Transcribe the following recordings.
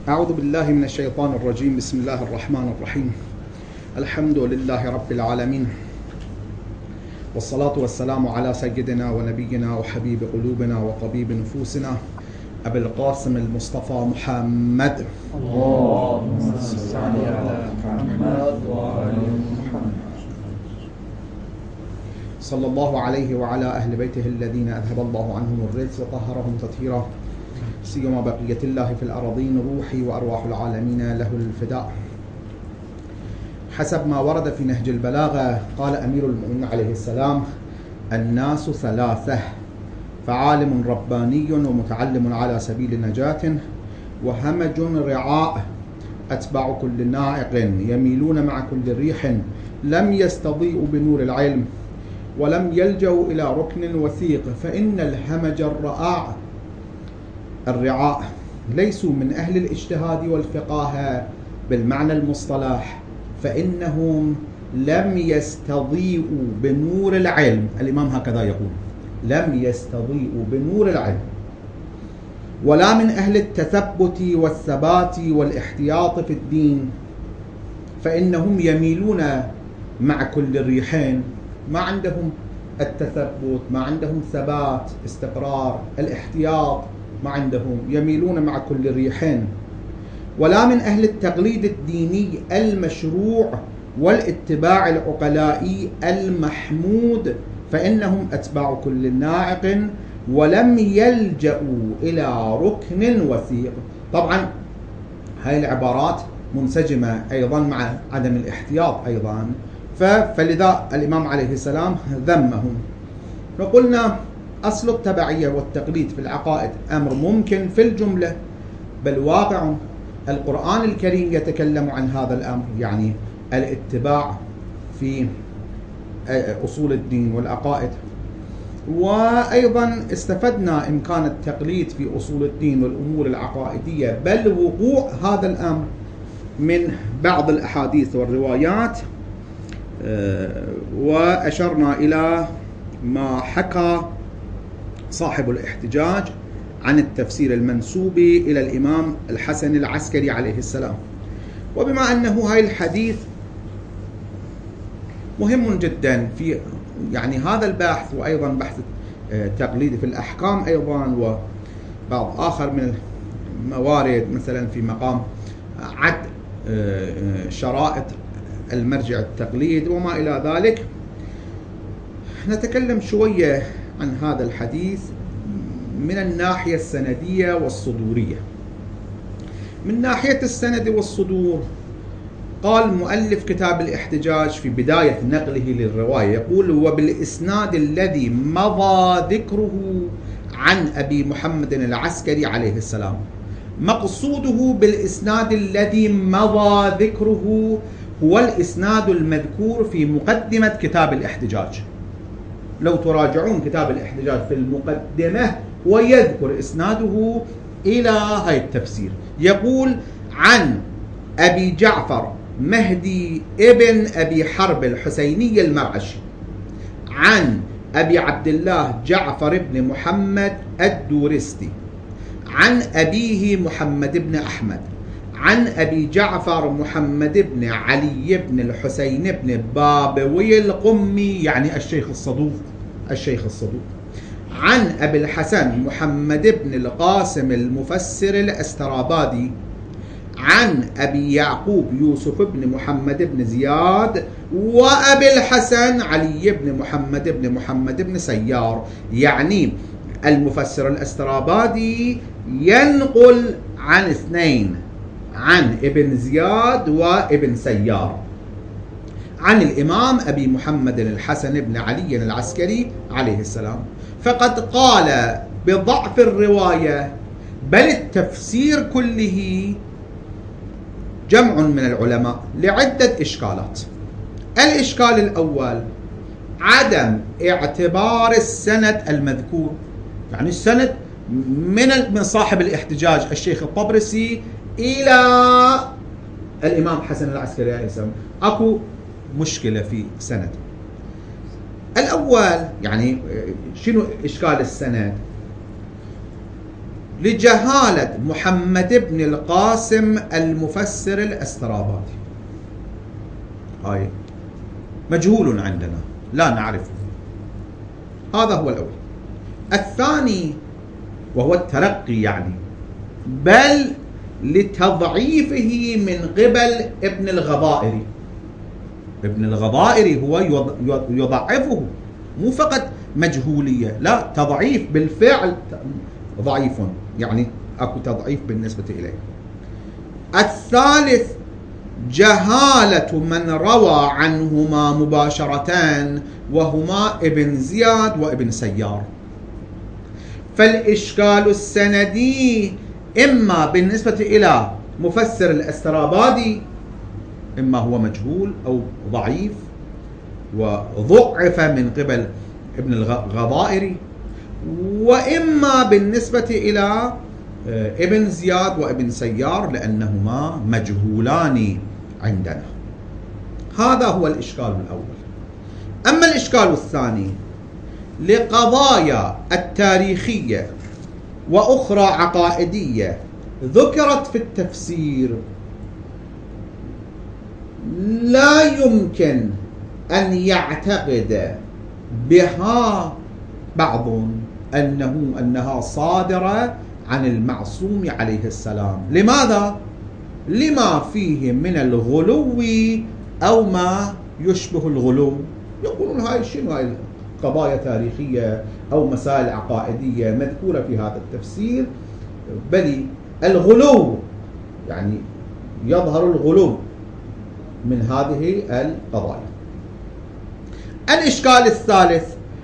أعوذ بالله من الشيطان الرجيم. بسم الله الرحمن الرحيم. الحمد لله رب العالمين، والصلاة والسلام على سيدنا ونبينا وحبيب قلوبنا وطبيب نفوسنا أبي القاسم المصطفى محمد. اللهم صل على محمد وآل محمد. صلى الله عليه وعلى أهل بيته الذين أذهب الله عنهم الرجس وطهرهم تطهيرا، سيما بقية الله في الأراضين، روحي وأرواح العالمين له الفداء. حسب ما ورد في نهج البلاغة، قال أمير المؤمنين عليه السلام: الناس ثلاثة، فعالم رباني ومتعلم على سبيل نجاة، وهمج رعاء أتباع كل نائق، يميلون مع كل ريح، لم يستضيئوا بنور العلم ولم يلجوا إلى ركن وثيق، فإن الهمج الرعاء ليسوا من أهل الاجتهاد والفقاهة بالمعنى المصطلح، فإنهم لم يستضيئوا بنور العلم. الإمام هكذا يقول: لم يستضيئوا بنور العلم، ولا من أهل التثبت والثبات والاحتياط في الدين، فإنهم يميلون مع كل الريحين، ما عندهم التثبت، ما عندهم ثبات استقرار، الاحتياط ما عندهم، يميلون مع كل الريحين. ولا من أهل التقليد الديني المشروع والاتباع العقلائي المحمود، فإنهم أتباع كل نائق ولم يلجأوا إلى ركن وثيق. طبعا هاي العبارات منسجمة أيضا مع عدم الاحتياط أيضا، فلذا الإمام عليه السلام ذمهم. وقلنا أصل التبعية والتقليد في العقائد أمر ممكن في الجملة، بل واقع. القرآن الكريم يتكلم عن هذا الأمر، يعني الاتباع في أصول الدين والعقائد. وأيضا استفدنا إمكان التقليد في أصول الدين والأمور العقائدية، بل وقوع هذا الأمر من بعض الأحاديث والروايات. وأشرنا إلى ما حكى صاحب الاحتجاج عن التفسير المنسوب إلى الإمام الحسن العسكري عليه السلام. وبما أنه هاي الحديث مهم جدا في يعني هذا البحث، وأيضا بحث تقليد في الأحكام أيضا، وبعض آخر من الموارد مثلا في مقام عد شرائط المرجع التقليد وما إلى ذلك، نتكلم شوية عن هذا الحديث من الناحية السندية والصدورية. من ناحية السند والصدور، قال مؤلف كتاب الاحتجاج في بداية نقله للرواية، يقول: وبالإسناد الذي مضى ذكره عن أبي محمد العسكري عليه السلام. مقصوده بالإسناد الذي مضى ذكره هو الإسناد المذكور في مقدمة كتاب الاحتجاج. لو تراجعون كتاب الاحتجاج في المقدمة ويذكر إسناده إلى هاي التفسير، يقول: عن أبي جعفر مهدي ابن أبي حرب الحسيني المرعشي، عن أبي عبد الله جعفر بن محمد الدورستي، عن أبيه محمد بن أحمد، عن أبي جعفر محمد بن علي بن الحسين بن بابوي القمي، يعني الشيخ الصدوق، عن أبي الحسن محمد بن القاسم المفسر الأسترابادي، عن أبي يعقوب يوسف بن محمد بن زياد، وأبي الحسن علي بن محمد بن سيار. يعني المفسر الأسترابادي ينقل عن اثنين، عن ابن زياد وابن سيار، عن الإمام أبي محمد الحسن بن علي العسكري عليه السلام. فقد قال بضعف الرواية بل التفسير كله جمع من العلماء لعدة إشكالات. الإشكال الأول عدم اعتبار السند المذكور، يعني السند من صاحب الاحتجاج الشيخ الطبرسي إلى الإمام حسن العسكري عليه السلام، أكو مشكلة في سند. الأول يعني شنو إشكال السند؟ لجهالة محمد بن القاسم المفسر الأسترابادي، هاي مجهول عندنا لا نعرفه. هذا هو الأول. الثاني وهو الترقي، يعني بل لتضعيفه من قبل ابن الغضائري. ابن الغضائري هو يضعفه، مو فقط مجهولية، لا، تضعيف بالفعل، ضعيف، يعني اكو تضعيف بالنسبة إليه. الثالث جهالة من روى عنهما مباشرة، وهما ابن زياد وابن سيار. فالإشكال السندي إما بالنسبة إلى مفسر الأسترابادي إما هو مجهول أو ضعيف وضعف من قبل ابن الغضائري، وإما بالنسبة إلى ابن زياد وابن سيار لأنهما مجهولان عندنا. هذا هو الإشكال الأول. أما الإشكال الثاني لقضايا التاريخية وأخرى عقائدية ذكرت في التفسير لا يمكن أن يعتقد بها بعض أنها صادرة عن المعصوم عليه السلام. لماذا؟ لما فيه من الغلو أو ما يشبه الغلو. يقولون هاي شنو؟ هاي قضايا تاريخية أو مسائل عقائدية مذكورة في هذا التفسير، بل الغلو يعني يظهر الغلو من هذه القضايا. الإشكال الثالث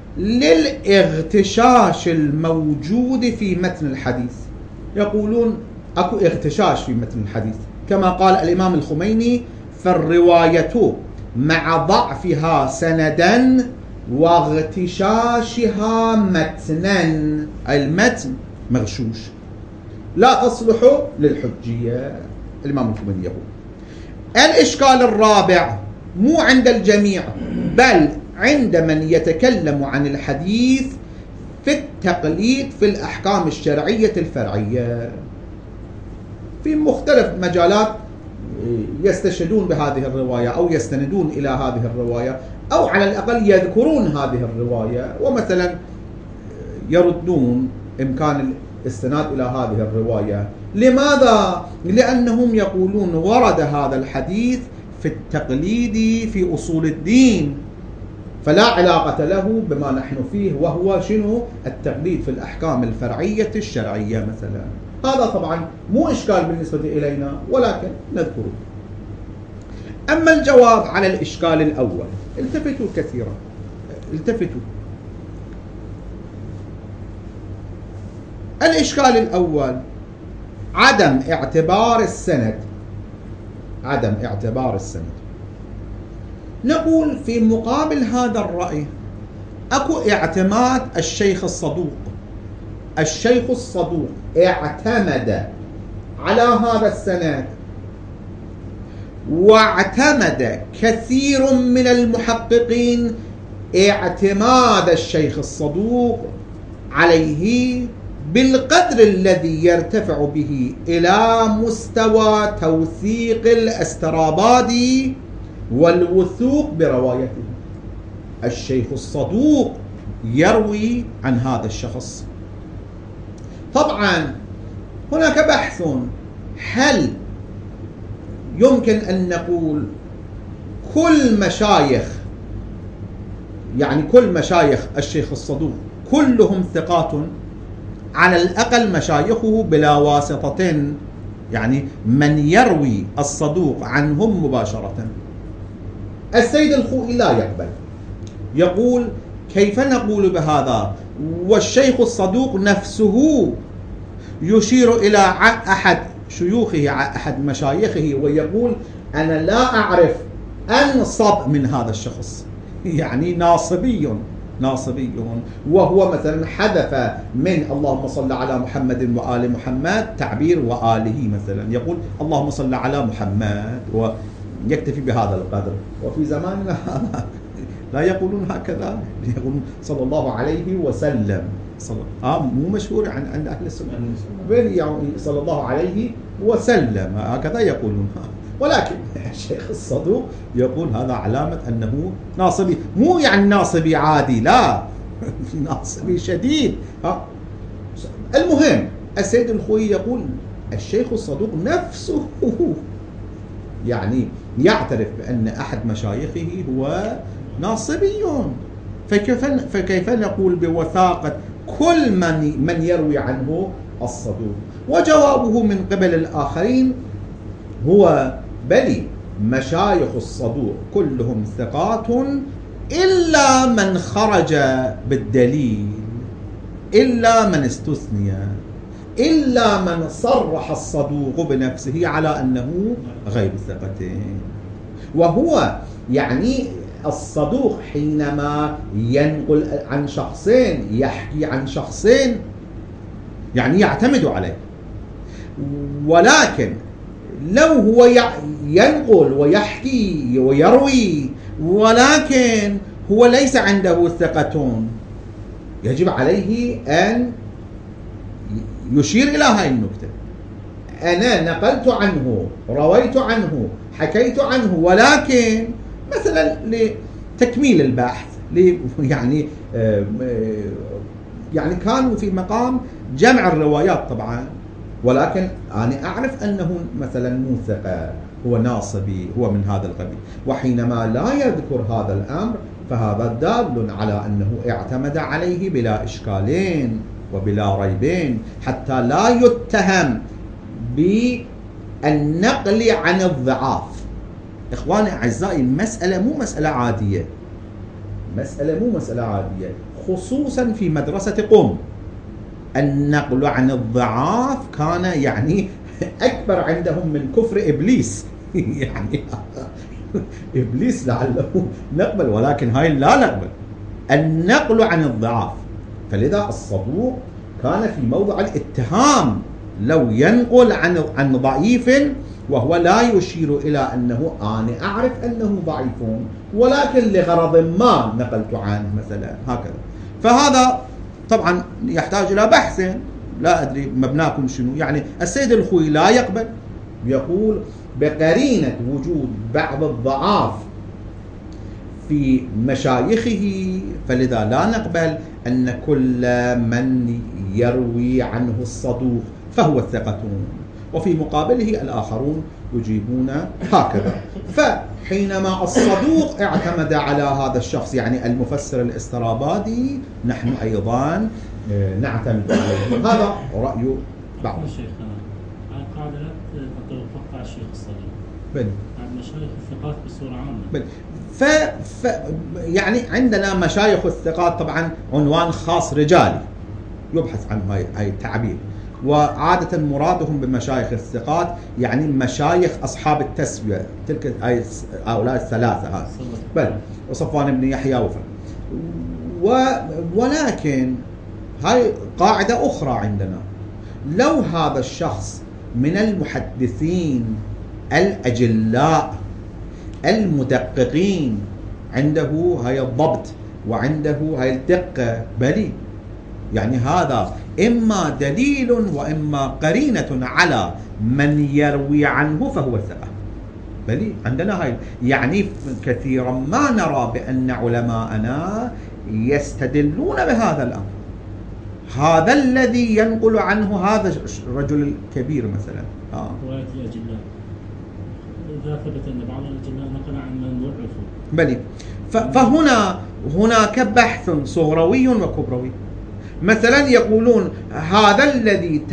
للاغتشاش الموجود في متن الحديث. يقولون أكو اغتشاش في متن الحديث كما قال الإمام الخميني: فالرواية مع ضعفها سندا واغتشاشها متنا، المتن مغشوش لا تصلح للحجية. الإمام الخميني يقول. الإشكال الرابع مو عند الجميع بل عند من يتكلم عن الحديث في التقليد في الأحكام الشرعية الفرعية في مختلف مجالات، يستشهدون بهذه الرواية أو يستندون إلى هذه الرواية أو على الأقل يذكرون هذه الرواية، ومثلا يردون إمكان الاستناد إلى هذه الرواية. لماذا؟ لأنهم يقولون ورد هذا الحديث في التقليد في أصول الدين، فلا علاقة له بما نحن فيه، وهو شنو؟ التقليد في الأحكام الفرعية الشرعية مثلا. هذا طبعا مو إشكال بالنسبة إلينا ولكن نذكره. أما الجواب على الإشكال الأول، التفتوا كثيرا، التفتوا. الإشكال الأول عدم اعتبار السند، عدم اعتبار السند. نقول في مقابل هذا الرأي أكو اعتماد الشيخ الصدوق. الشيخ الصدوق اعتمد على هذا السند، واعتمد كثير من المحققين اعتماد الشيخ الصدوق عليه بالقدر الذي يرتفع به إلى مستوى توثيق الأسترابادي والوثوق بروايته. الشيخ الصدوق يروي عن هذا الشخص. طبعا هناك بحث، هل يمكن أن نقول كل مشايخ، يعني كل مشايخ الشيخ الصدوق كلهم ثقات؟ على الأقل مشايخه بلا واسطة، يعني من يروي الصدوق عنهم مباشرة. السيد الخوئي لا يقبل، يقول كيف نقول بهذا والشيخ الصدوق نفسه يشير إلى أحد شيوخه، أحد مشايخه، ويقول أنا لا أعرف أنصب من هذا الشخص، يعني ناصبي، وهو مثلا حذف من اللهم صل على محمد وآل محمد تعبير وآله، مثلا يقول اللهم صل على محمد ويكتفي بهذا القدر. وفي زماننا لا يقولون هكذا، يقولون صلى الله عليه وسلم، مو مشهور عند أهل السنة صلى الله عليه وسلم، هكذا يقولون. ولكن الشيخ الصدوق يقول هذا علامة أنه ناصبي، مو يعني ناصبي عادي، لا ناصبي شديد. المهم السيد الخوئي يقول الشيخ الصدوق نفسه يعني يعترف بأن أحد مشايخه هو ناصبي، فكيف نقول بوثاقة كل من يروي عنه الصدوق؟ وجوابه من قبل الآخرين هو بلي، مشايخ الصدوق كلهم ثقات إلا من خرج بالدليل، إلا من استثني، إلا من صرح الصدوق بنفسه على أنه غير ثقتين. وهو يعني الصدوق حينما ينقل عن شخصين، يحكي عن شخصين، يعني يعتمد عليه. ولكن لو هو ينقل ويحكي ويروي ولكن هو ليس عنده ثقتون، يجب عليه أن يشير إلى هاي النكتة: أنا نقلت عنه، رويت عنه، حكيت عنه، ولكن مثلا لتكميل البحث، يعني كانوا في مقام جمع الروايات طبعا، ولكن أنا أعرف أنه مثلا مو ثقة، هو ناصبي، هو من هذا القبيل. وحينما لا يذكر هذا الأمر فهذا دال على أنه اعتمد عليه بلا إشكالين وبلا ريبين، حتى لا يتهم بالنقل عن الضعاف. إخواني أعزائي، المسألة مو مسألة عادية، مو مسألة عادية، خصوصا في مدرسة قم. النقل عن الضعاف كان يعني أكبر عندهم من كفر إبليس يعني إبليس لعله نقبل، ولكن هاي لا نقبل، النقل عن الضعاف. فلذا الصدوق كان في موضع الاتهام لو ينقل عن ضعيف وهو لا يشير إلى أنه أنا أعرف أنه ضعيف، ولكن لغرض ما نقلت عنه مثلا هكذا. فهذا طبعا يحتاج إلى بحث، لا أدري مبناكم شنو. يعني السيد الخوئي لا يقبل، يقول بقرينة وجود بعض الضعاف في مشايخه فلذا لا نقبل أن كل من يروي عنه الصدوق فهو الثقة. وفي مقابله الآخرون يجيبون هكذا. فحينما الصدوق اعتمد على هذا الشخص، يعني المفسر الاسترابادي، نحن أيضا نعتمد عليه. هذا رأي بعض. شيخنا القاعدة لا تتوقع الشيخ الصدوق، بل مشايخ الثقات بصورة عامة. بل يعني عندنا مشايخ الثقات طبعا عنوان خاص رجالي يبحث عن هاي التعبير، وعادة مرادهم بمشايخ الثقات يعني مشايخ أصحاب التسوية، تلك هؤلاء الثلاثة، بل وصفوان بن يحيى ولكن هاي قاعدة أخرى عندنا: لو هذا الشخص من المحدثين الأجلاء المدققين، عنده هاي الضبط وعنده هاي الدقة، بلي يعني هذا إما دليل وإما قرينة على من يروي عنه فهو ثقة. بلي عندنا هاي، يعني كثيرا ما نرى بأن علماءنا يستدلون بهذا الأمر. هذا الذي ينقل عنه هذا الرجل الكبير مثلا رواية الأجلاء، إذا ثبت أن بعض الأجلاء نقل عن من ضعفوا، بلي فهنا هناك بحث صغروي وكبروي. مثلا يقولون هذا الذي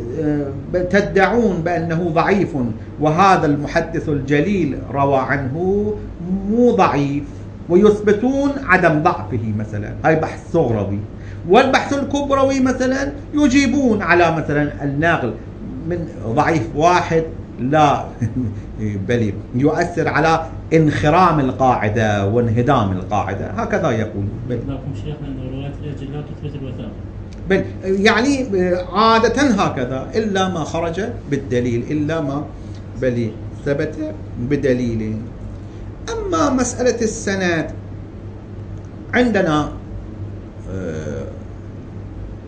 تدعون بأنه ضعيف وهذا المحدث الجليل روى عنه مو ضعيف، ويثبتون عدم ضعفه مثلا، هاي بحث صغروي. والبحث الكبروي مثلا يجيبون على مثلا النقل من ضعيف واحد لا بل يؤثر على انخرام القاعدة وانهدام القاعدة، هكذا يقول. لكم شيخنا أن رواية الأجلاء تثبت الوثاقة، بل يعني عادة هكذا، إلا ما خرج بالدليل، إلا ما بل ثبت بدليل. أما مسألة السند عندنا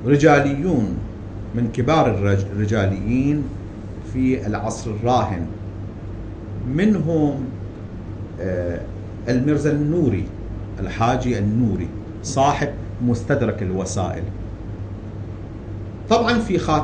رجاليون من كبار الرجاليين في العصر الراهن، منهم الميرزا النوري، الحاجي النوري صاحب مستدرك الوسائل. طبعا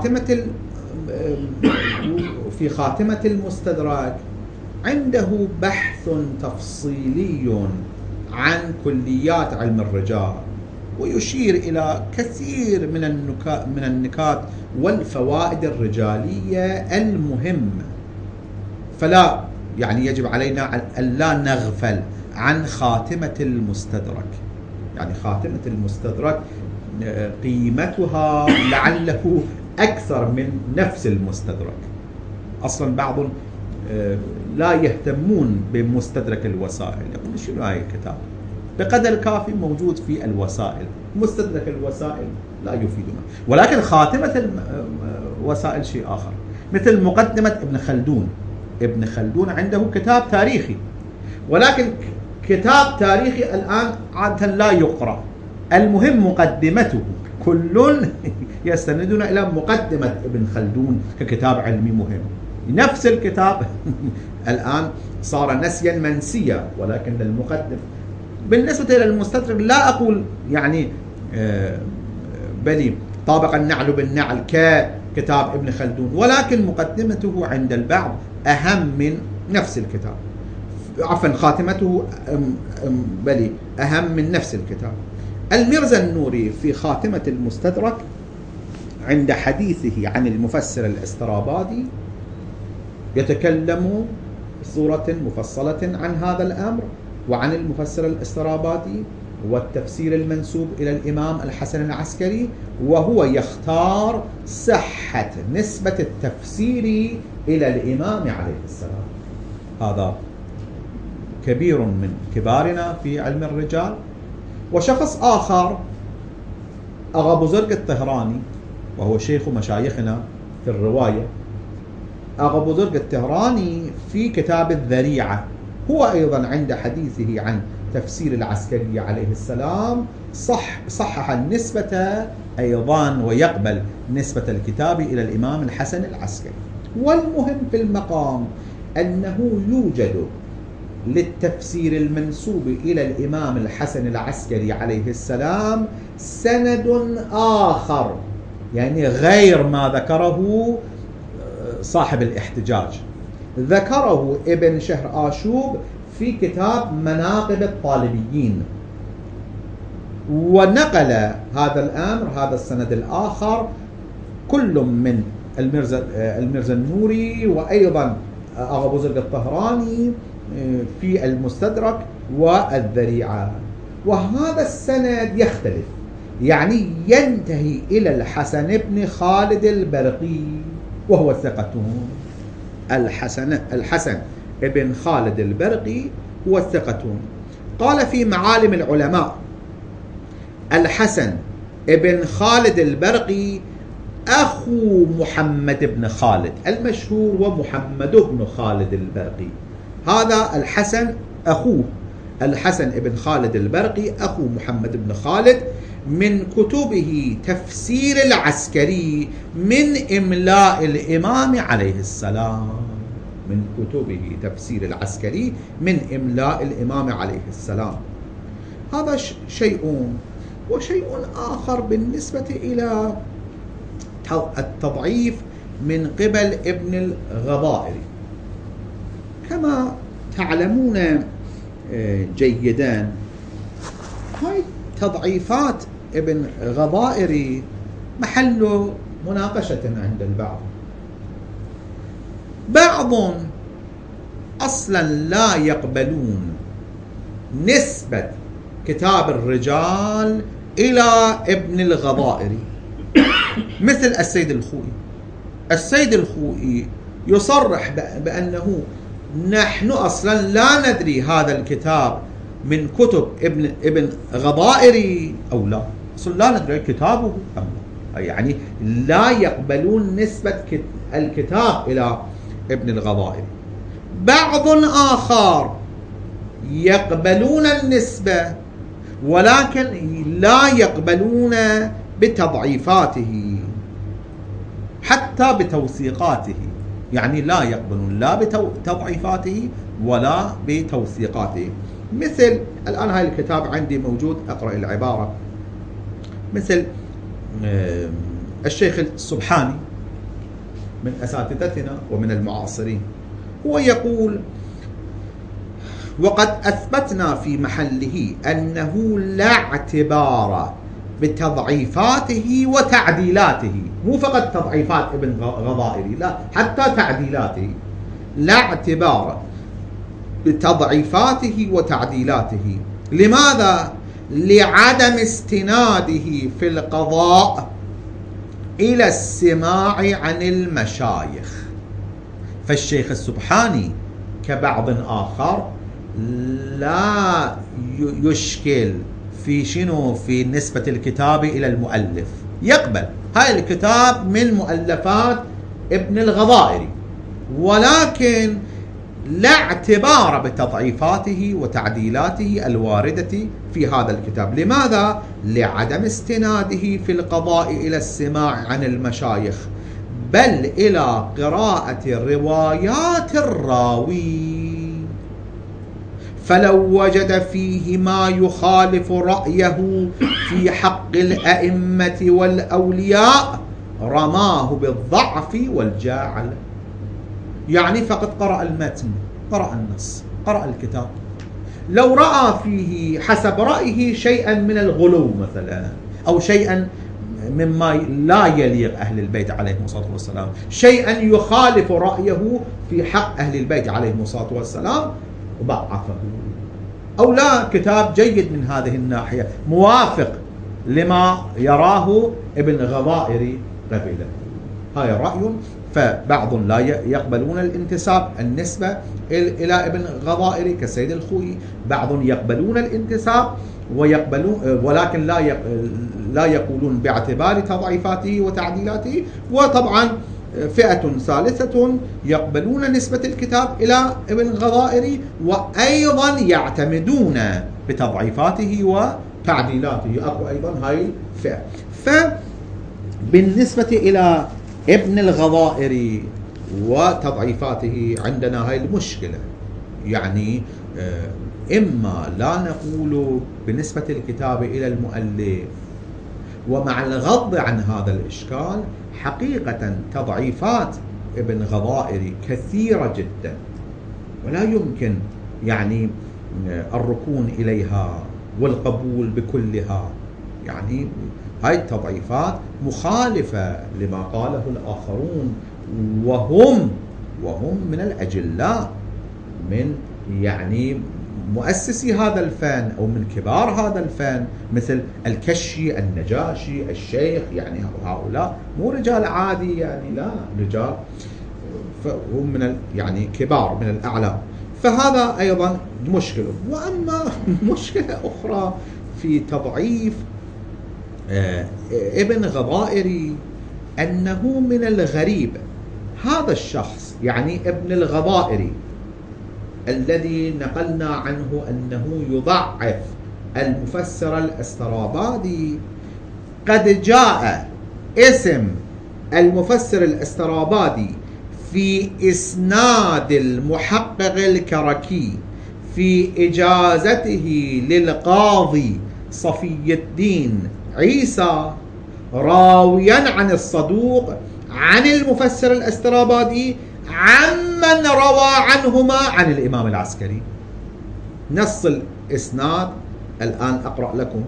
في خاتمة المستدرك عنده بحث تفصيلي عن كليات علم الرجال، ويشير إلى كثير من النكات والفوائد الرجالية المهمة. فلا يعني يجب علينا أن لا نغفل عن خاتمة المستدرك. يعني خاتمة المستدرك قيمتها لعله أكثر من نفس المستدرك. أصلا بعض لا يهتمون بمستدرك الوسائل، يقول شنو هاي الكتاب؟ بقدر كافي موجود في الوسائل، مستدرك الوسائل لا يفيدنا. ولكن خاتمة الوسائل شيء آخر، مثل مقدمة ابن خلدون. ابن خلدون عنده كتاب تاريخي، ولكن كتاب تاريخي الآن عادة لا يقرأ. المهم مقدمته، كل يستندون إلى مقدمة ابن خلدون ككتاب علمي مهم. نفس الكتاب الآن صار نسيا منسيا، ولكن المقدم بالنسبة إلى المستدرك لا أقول يعني بل طابق النعل بالنعل ككتاب ابن خلدون، ولكن مقدمته عند البعض أهم من نفس الكتاب. عفوا، خاتمته بل أهم من نفس الكتاب. الميرزا النوري في خاتمة المستدرك عند حديثه عن المفسر الاسترابادي يتكلم بصورة مفصلة عن هذا الأمر وعن المفسر الاسترابادي والتفسير المنسوب إلى الإمام الحسن العسكري، وهو يختار صحة نسبة التفسير إلى الإمام عليه السلام. هذا كبير من كبارنا في علم الرجال. وشخص آخر أغا بزرق الطهراني، وهو شيخ مشايخنا في الرواية. أغا بزرق الطهراني في كتاب الذريعة هو أيضا عند حديثه عن تفسير العسكري عليه السلام صحح النسبة أيضا، ويقبل نسبة الكتاب إلى الإمام الحسن العسكري. والمهم في المقام أنه يوجد للتفسير المنسوب إلى الإمام الحسن العسكري عليه السلام سند آخر، يعني غير ما ذكره صاحب الاحتجاج. ذكره ابن شهر آشوب في كتاب مناقب الطالبيين، ونقل هذا الأمر، هذا السند الآخر، كل من الميرزا النوري وأيضا أغا بزرق الطهراني في المستدرك والذريعة. وهذا السند يختلف، يعني ينتهي إلى الحسن بن خالد البرقي وهو ثقة. الحسن بن خالد البرقي هو ثقة. قال في معالم العلماء: الحسن بن خالد البرقي أخو محمد بن خالد المشهور، ومحمد بن خالد البرقي. هذا الحسن أخوه، الحسن بن خالد البرقي أخو محمد بن خالد، من كتبه تفسير العسكري من إملاء الإمام عليه السلام. من كتبه تفسير العسكري من إملاء الإمام عليه السلام. هذا شيء. وشيء آخر بالنسبة إلى التضعيف من قبل ابن الغضائري. كما تعلمون جيدا، هاي تضعيفات ابن غضائري محل مناقشة عند البعض. بعض أصلا لا يقبلون نسبة كتاب الرجال إلى ندري الغضائري، مثل السيد الخوئي. السيد الخوئي يصرح بأنه نحن أصلا لا ندري هذا الكتاب من كتب ابن غضائري أو لا، أصلا لا ندري كتابه أم لا، يعني لا يقبلون نسبة الكتاب إلى ابن الغضائري. بعض آخر يقبلون النسبة، ولكن لا يقبلون بتضعيفاته حتى بتوثيقاته، يعني لا يقبلون لا بتضعيفاته ولا بتوثيقاته. مثل الآن هاي الكتاب عندي موجود، أقرأ العبارة. مثل الشيخ السبحاني من أساتذتنا ومن المعاصرين، هو يقول: وقد أثبتنا في محله أنه لا اعتبار بتضعيفاته وتعديلاته، مو فقط تضعيفات ابن غضائري، لا، حتى تعديلاته، لا اعتبار بتضعيفاته وتعديلاته. لماذا؟ لعدم استناده في القضاء إلى السماع عن المشايخ. فالشيخ السبحاني كبعض آخر لا يشكل في شنو؟ في نسبة الكتاب إلى المؤلف، يقبل هاي الكتاب من مؤلفات ابن الغضائري، ولكن لا اعتبار بتضعيفاته وتعديلاته الواردة في هذا الكتاب. لماذا؟ لعدم استناده في القضاء إلى السماع عن المشايخ، بل إلى قراءة روايات الراوي، فلو وجد فيه ما يخالف رأيه في حق الأئمة والأولياء رماه بالضعف والجاعل. يعني فقط قرأ المتن، قرأ النص، قرأ الكتاب، لو رأى فيه حسب رأيه شيئا من الغلو مثلا، أو شيئا مما لا يليق أهل البيت عليهم الصلاة والسلام، شيئا يخالف رأيه في حق أهل البيت عليهم الصلاة والسلام، ضعفه. أو لا، كتاب جيد من هذه الناحية، موافق لما يراه ابن غضائري قبله، هاي رأي. فبعض لا يقبلون الانتساب، النسبة إلى ابن غضائري كالسيد الخوئي، بعض يقبلون الانتساب ويقبلون، ولكن لا يقولون باعتبار تضعيفاته وتعديلاته. وطبعا فئة ثالثة يقبلون نسبة الكتاب إلى ابن غضائري، وأيضا يعتمدون بتضعيفاته وتعديلاته، أقوى أيضا هاي الفئة. فبالنسبة إلى ابن الغضائري وتضعيفاته عندنا هاي المشكلة، يعني إما لا نقول بنسبة الكتاب إلى المؤلف، ومع الغض عن هذا الإشكال حقيقة تضعيفات ابن غضائري كثيرة جدا، ولا يمكن يعني الركون إليها والقبول بكلها. يعني هاي التضعيفات مخالفة لما قاله الآخرون، وهم من الأجلاء، من يعني مؤسسي هذا الفن أو من كبار هذا الفن، مثل الكشي، النجاشي، الشيخ. يعني هؤلاء مو رجال عادي، يعني لا، رجال فهم من يعني كبار، من الأعلام. فهذا أيضا مشكلة. وأما مشكلة أخرى في تضعيف ابن غضائري، أنه من الغريب هذا الشخص، يعني ابن الغضائري الذي نقلنا عنه أنه يضعف المفسر الأسترابادي، قد جاء اسم المفسر الأسترابادي في إسناد المحقق الكركي في إجازته للقاضي صفي الدين عيسى، راويا عن الصدوق عن المفسر الأسترابادي عمن روى عنهما عن الإمام العسكري. نص الإسناد الآن أقرأ لكم.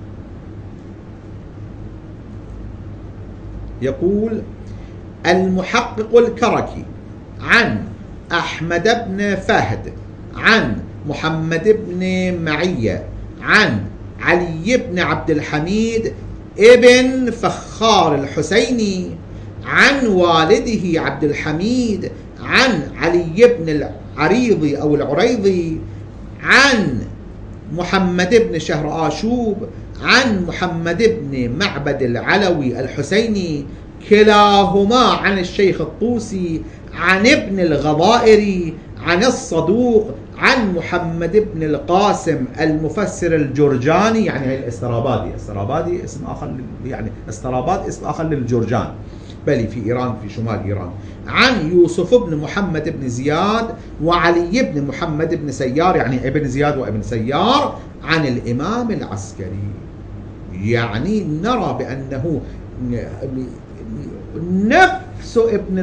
يقول: المحقق الكركي عن أحمد بن فهد عن محمد بن معية عن علي بن عبد الحميد ابن فخار الحسيني عن والده عبد الحميد عن علي بن العريضي أو العريضي عن محمد بن شهر آشوب عن محمد بن معبد العلوي الحسيني، كلاهما عن الشيخ الطوسي عن ابن الغضائري عن الصدوق عن محمد بن القاسم المفسر الجرجاني، يعني هي الاسترابادي اسم آخر، يعني استراباد اسم آخر للجرجان، بل في إيران، في شمال إيران، عن يوسف بن محمد بن زياد وعلي بن محمد بن سيار، يعني ابن زياد وابن سيار، عن الإمام العسكري. يعني نرى بأنه نفس ابن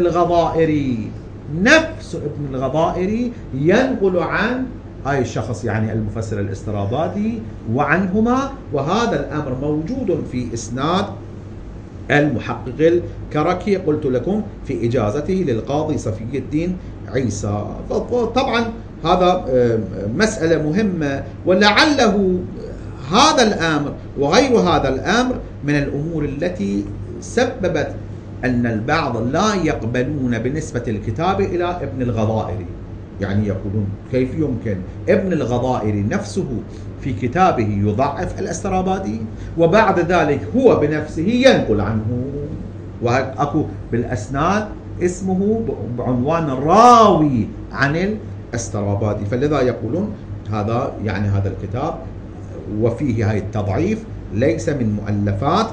الغضائري ينقل عن هاي الشخص، يعني المفسر الاسترابادي، وعنهما، وهذا الأمر موجود في إسناد المحقق الكركي، قلت لكم في إجازته للقاضي صفي الدين عيسى. طبعا هذا مسألة مهمة، ولعله هذا الأمر وغير هذا الأمر من الأمور التي سببت أن البعض لا يقبلون بنسبة الكتاب إلى ابن الغضائري. يعني يقولون كيف يمكن ابن الغضائري نفسه في كتابه يضعف الاسترابادي، وبعد ذلك هو بنفسه ينقل عنه، وأكو بالأسناد اسمه بعنوان الراوي عن الاسترابادي. فلذا يقولون هذا يعني هذا الكتاب وفيه هاي التضعيف ليس من مؤلفات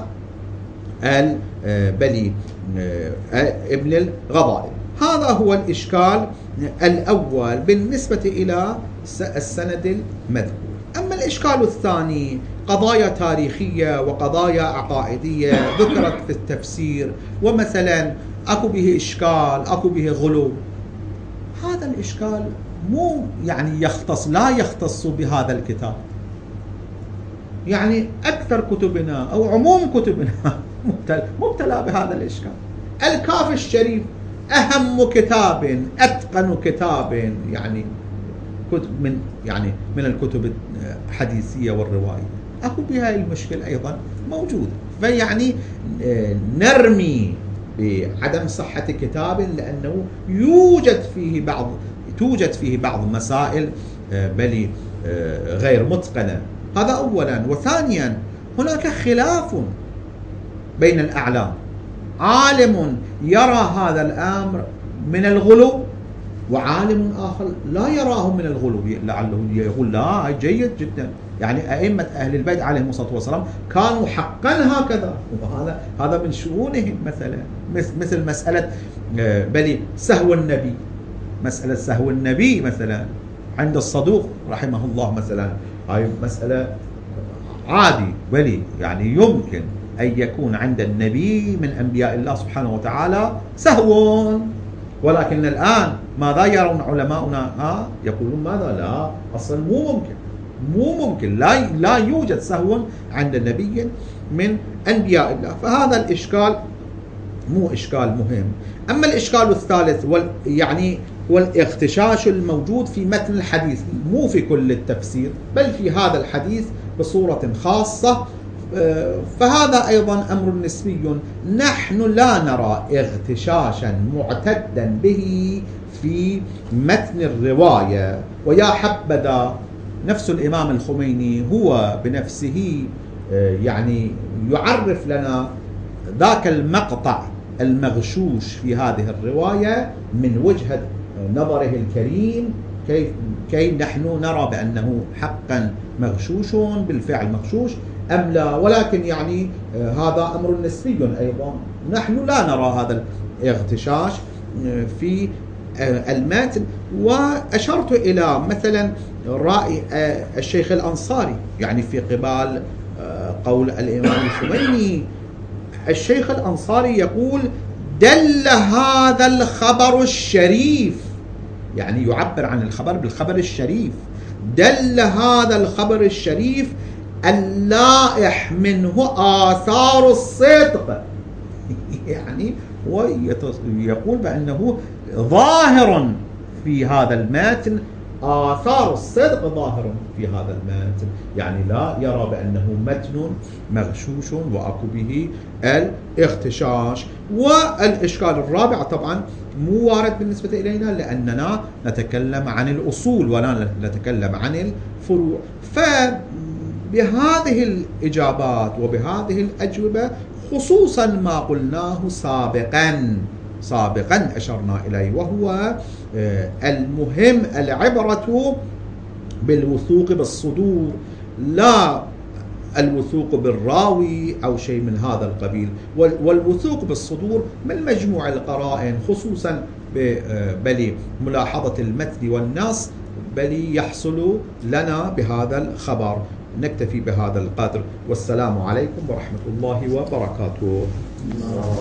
بل ابن الغضائري. هذا هو الإشكال الأول بالنسبة إلى السند المذكور. أما الإشكال الثاني قضايا تاريخية وقضايا عقائدية ذكرت في التفسير، ومثلا أكو به إشكال، أكو به غلو. هذا الإشكال مو يعني لا يختص بهذا الكتاب، يعني أكثر كتبنا أو عموم كتبنا مبتلى بهذا الإشكال. الكافي الشريف أهم كتاب، أتقن كتاب، يعني من الكتب الحديثية والرواية، أكو بها المشكلة أيضا موجودة. فيعني نرمي بعدم صحة كتاب لأنه توجد فيه بعض مسائل بل غير متقنة. هذا أولا. وثانيا هناك خلاف بين الأعلام، عالم يرى هذا الأمر من الغلو وعالم آخر لا يراه من الغلو، لعله يقول لا جيد جدا، يعني أئمة أهل البيت عليهم الصلاة والسلام كانوا حقا هكذا، هذا من شؤونهم. مثلا مثل مسألة بل سهو النبي، مسألة سهو النبي مثلا عند الصدوق رحمه الله، مثلا هاي مسألة عادي، بل يعني يمكن أن يكون عند النبي من أنبياء الله سبحانه وتعالى سهو، ولكن الآن ماذا يرون علماؤنا؟ يقولون ماذا؟ لا، أصلا مو ممكن لا يوجد سهو عند نبي من أنبياء الله. فهذا الإشكال مو إشكال مهم. أما الإشكال الثالث يعني والاغتشاش الموجود في متن الحديث، مو في كل التفسير بل في هذا الحديث بصورة خاصة، فهذا أيضا أمر نسبي. نحن لا نرى اغتشاشا معتدا به في متن الرواية، ويا حبذا نفس الإمام الخميني هو بنفسه يعني يعرف لنا ذاك المقطع المغشوش في هذه الرواية من وجهة نظره الكريم، كي نحن نرى بأنه حقا مغشوش، بالفعل مغشوش أم لا. ولكن يعني هذا أمر نسبي أيضا، نحن لا نرى هذا الاغتشاش في المتن. وأشرت إلى مثلا رأي الشيخ الأنصاري، يعني في قبال قول الإمام الخميني. الشيخ الأنصاري يقول دل هذا الخبر الشريف، يعني يعبر عن الخبر بالخبر الشريف، دل هذا الخبر الشريف اللائح منه آثار الصدق، يعني يقول بأنه ظاهر في هذا المتن، آثار الصدق ظاهر في هذا المتن، يعني لا يرى بأنه متن مغشوش وأكو به الاغتشاش. والإشكال الرابع طبعا مو وارد بالنسبة إلينا، لأننا نتكلم عن الأصول ولا نتكلم عن الفروع. فبهذه الإجابات وبهذه الأجوبة، خصوصا ما قلناه سابقا أشرنا إليه، وهو المهم العبرة بالوثوق بالصدور، لا الوثوق بالراوي أو شيء من هذا القبيل. والوثوق بالصدور من مجموع القرائن، خصوصا بل ملاحظة المتن والنص، بل يحصل لنا بهذا الخبر. نكتفي بهذا القدر، والسلام عليكم ورحمة الله وبركاته.